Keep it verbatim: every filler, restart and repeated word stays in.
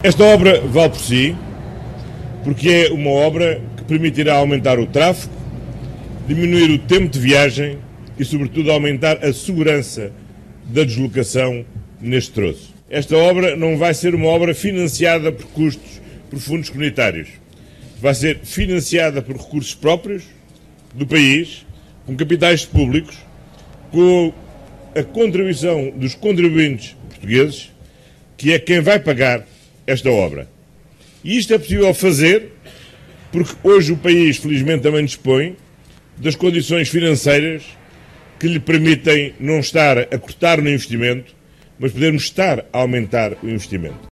Esta obra vale por si, porque é uma obra que permitirá aumentar o tráfego, diminuir o tempo de viagem e, sobretudo, aumentar a segurança da deslocação neste troço. Esta obra não vai ser uma obra financiada por custos por fundos comunitários. Vai ser financiada por recursos próprios do país, com capitais públicos, com a contribuição dos contribuintes portugueses, que é quem vai pagar esta obra. E isto é possível fazer porque hoje o país, felizmente, também dispõe das condições financeiras que lhe permitem não estar a cortar no investimento, mas podermos estar a aumentar o investimento.